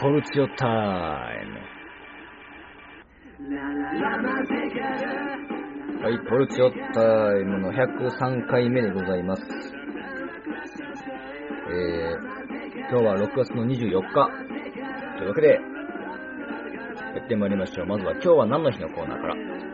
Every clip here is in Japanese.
ポルチオタイム。はい、ポルチオタイムの103回目でございます。今日は6月の24日というわけでやってまいりましょう。まずは今日は何の日のコーナーから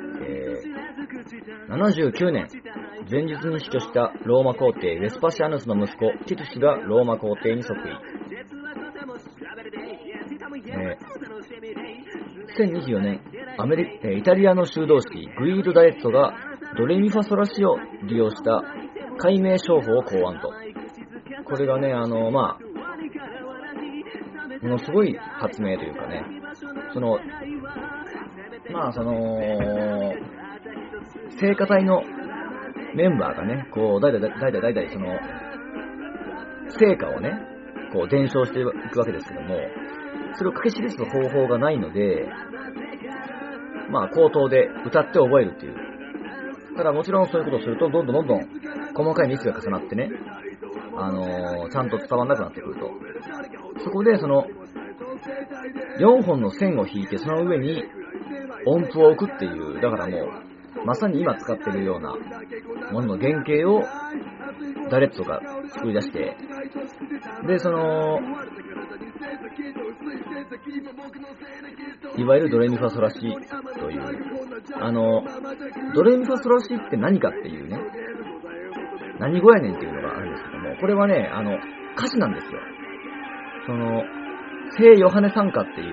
。79年前日に死去したローマ皇帝ベスパシアヌスの息子ティトゥスがローマ皇帝に即位。1024年イタリアの修道士グイード・ダレッツォがドレミファソラシを利用した解明商法を考案と。これがね、ものすごい発明というかね、聖歌隊のメンバーがね、こう代々その聖歌をね、こう伝承していくわけですけども、それを書き記す方法がないので、口頭で歌って覚えるっていう。ただもちろんそういうことをするとどんどん細かいミスが重なってね、ちゃんと伝わらなくなってくると。そこでその4本の線を引いてその上に音符を置くっていう、だからもうまさに今使っているようなものの原型をダレッツォが作り出して、でいわゆるドレミファソラシという、ドレミファソラシって何かっていうね、何語やねんっていうのがあるんですけども、これはね、歌詞なんですよ。聖ヨハネ賛歌っていう、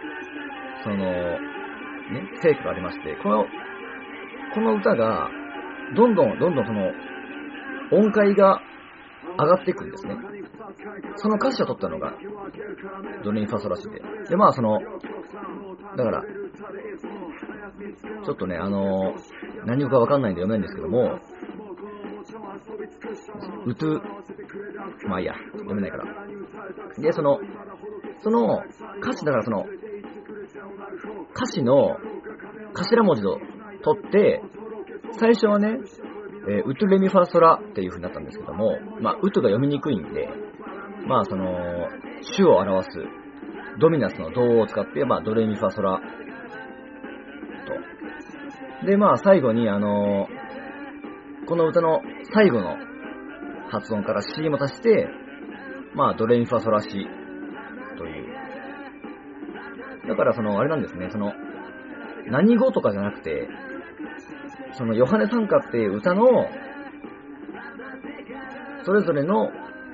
聖歌がありまして、この歌が、どんどん音階が上がっていくんですね。その歌詞を取ったのが、ドレミファソラシで。で、だから、ちょっとね、何語かわかんないんで読めないんですけども、いいや、読めないから。で、その歌詞だから歌詞の頭文字を取って、最初はね、ウトレミファソラっていう風になったんですけども、ウトが読みにくいんで、主を表すドミナスのドを使って、ドレミファソラと。で、最後にこの歌の最後の発音から C も足して、ドレミファソラシという。だからあれなんですね、何語とかじゃなくて、ヨハネ賛歌っていう歌のそれぞれの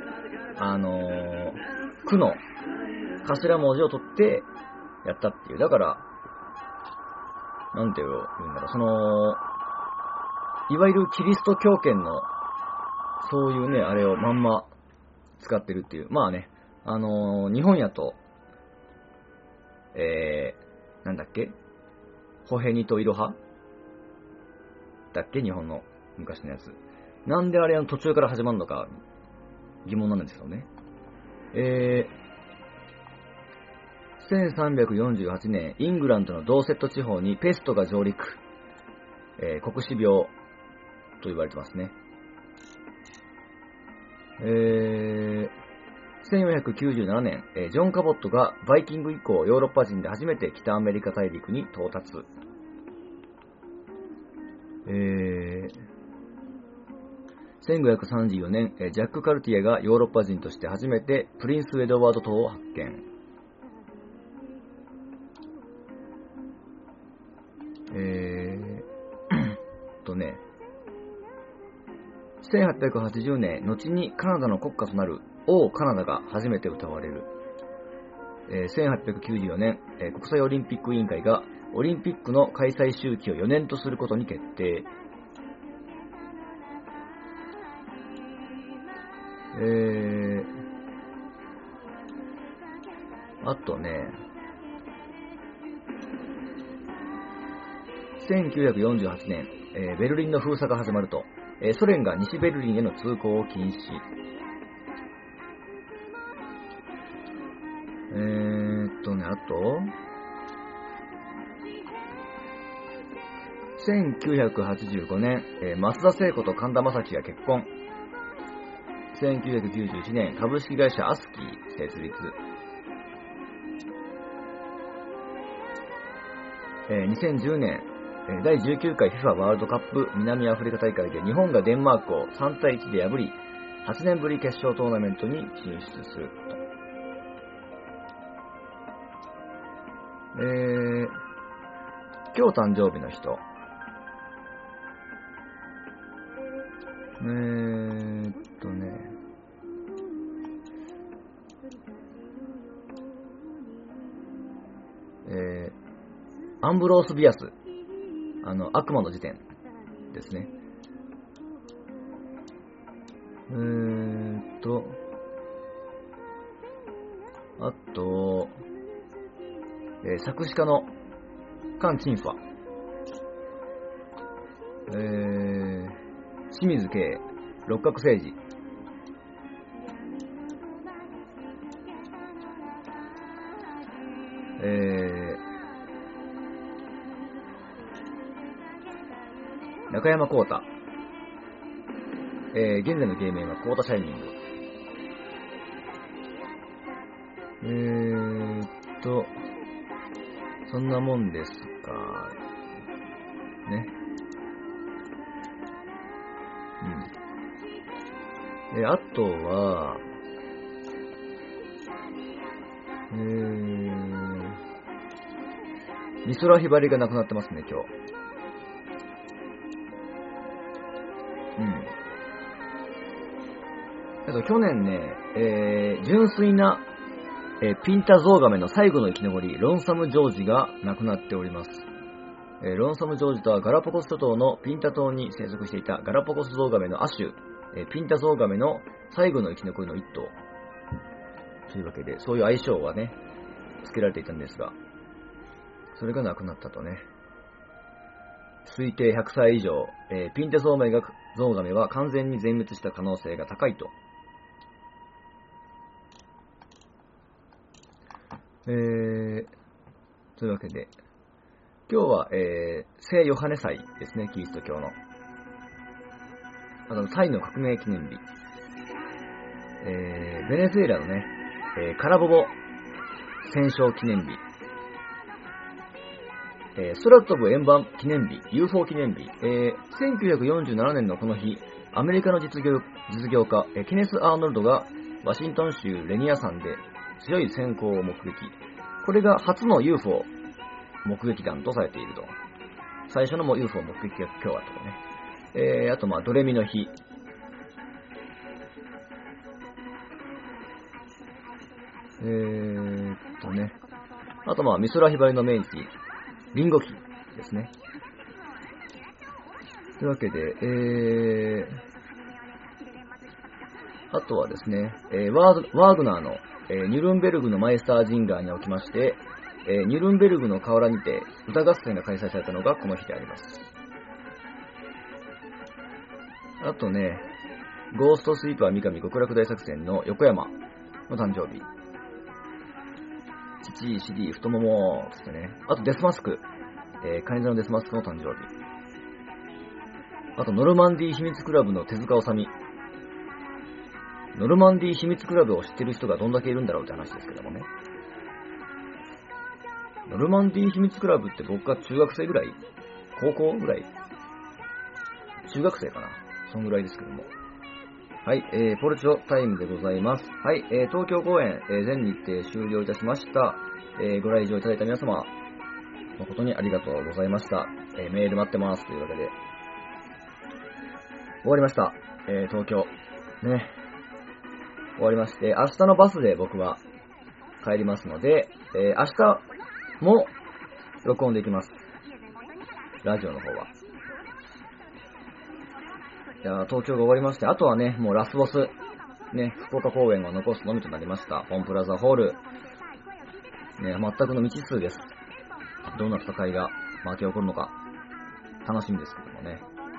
句の頭文字を取ってやったっていう。だからなんて言うんだろう、いわゆるキリスト教圏のそういうね、あれをまんま使ってるっていう。日本やとなんだっけ、ホヘニとイロハだっけ、日本の昔のやつ。なんであれ途中から始まるのか疑問なんですよね。1348年、イングランドのドーセット地方にペストが上陸。黒死病と言われてますね。1497年、ジョン・カボットがバイキング以降ヨーロッパ人で初めて北アメリカ大陸に到達。1534年、ジャック・カルティエがヨーロッパ人として初めてプリンス・エドワード島を発見。1880年、後にカナダの国歌となるオー・カナダが初めて歌われる。1894年、国際オリンピック委員会がオリンピックの開催周期を4年とすることに決定。あとね、1948年、ベルリンの封鎖が始まると、ソ連が西ベルリンへの通行を禁止。あと、1985年、松田聖子と神田正輝が結婚。1991年、株式会社アスキー設立。 2010年、第19回 FIFA ワールドカップ南アフリカ大会で日本がデンマークを3対1で破り、8年ぶり決勝トーナメントに進出すると。今日誕生日の人。アンブロース・ビアス。悪魔の辞典ですね。あと、作詞家のカン・チンファ。清水圭、六角誠治。中山浩太。現在の芸名はコータシャイニング。そんなもんですかね。あとは、美空ひばりが亡くなってますね、今日。去年ね、純粋な、ピンタゾウガメの最後の生き残り、ロンサムジョージが亡くなっております。ロンサムジョージとはガラパゴス諸島のピンタ島に生息していたガラパゴスゾウガメの亜種、ピンタゾウガメの最後の生き残りの一頭。というわけで、そういう愛称はね、付けられていたんですが、それが亡くなったとね。推定100歳以上、ピンタゾウガメは完全に全滅した可能性が高いと。というわけで、今日は、聖ヨハネ祭ですね、キリスト教の。タイの革命記念日。ベネズエラのね、カラボボ戦勝記念日。空飛ぶ円盤記念日、UFO 記念日。1947年のこの日、アメリカの実業家、ケネス・アーノルドがワシントン州レニア山で強い閃光を目撃。これが初の UFO 目撃談とされていると。最初のUFO 目撃が今日はとかね。あとドレミの日。あと美空ひばりの命日、リンゴ期ですね。というわけで、あとはですね、ワーグナーの、ニュルンベルグのマイスタージンガーにおきまして、ニュルンベルグの河原にて歌合戦が開催されたのがこの日であります。あとね、ゴーストスイーパー三上極楽大作戦の横山の誕生日。父、CD、太ももつってね。あとデスマスク、カニ座のデスマスクの誕生日。あとノルマンディー秘密クラブの手塚治虫。ノルマンディー秘密クラブを知ってる人がどんだけいるんだろうって話ですけどもね。ノルマンディー秘密クラブって僕が中学生ぐらい、高校ぐらい、中学生かな、そんぐらいですけども。はい、ポルチョタイムでございます。はい、東京公演、全日程終了いたしました。ご来場いただいた皆様、誠にありがとうございました。メール待ってますというわけで、終わりました。東京。ね。終わりまして、明日のバスで僕は帰りますので、明日も録音できます。ラジオの方は。いや、東京が終わりまして、あとはね、もうラスボス、ね、福岡公演を残すのみとなりました。本プラザホール、ね、全くの未知数です。どんな戦いが巻き起こるのか、楽しみですけどもね。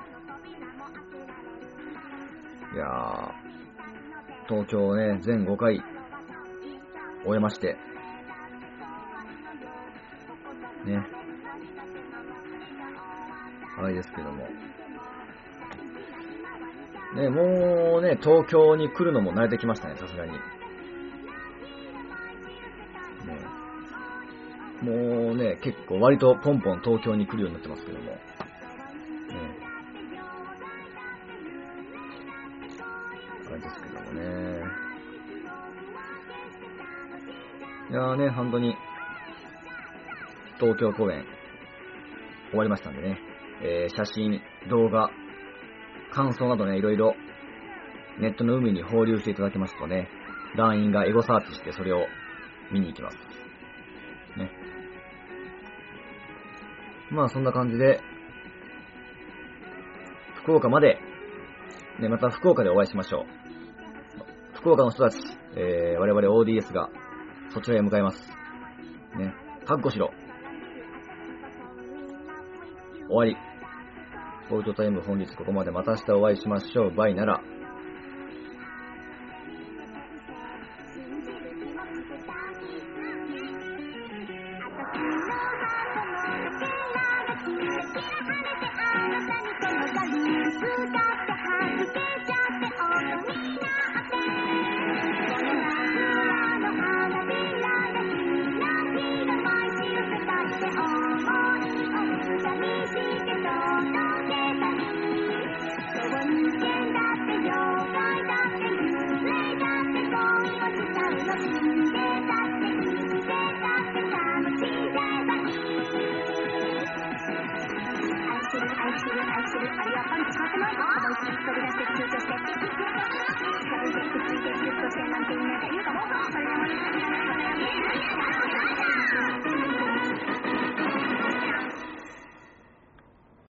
いやー、東京ね、全5回、終えまして、ね、あれですけども、ね、もうね、東京に来るのも慣れてきましたね、さすがに。ね、 もうね、結構割とポンポン東京に来るようになってますけども。ね、あれですけどもね。いやーね、本当に、東京公演、終わりましたんでね。写真、動画、感想などね、いろいろ、ネットの海に放流していただけますとね、LINE がエゴサーチしてそれを見に行きます。ね。まあそんな感じで、福岡まで、ね、また福岡でお会いしましょう。福岡の人たち、我々 ODS がそちらへ向かいます。ね。覚悟しろ。終わり。ボイトタイム本日ここまで。また明日お会いしましょう。バイなら。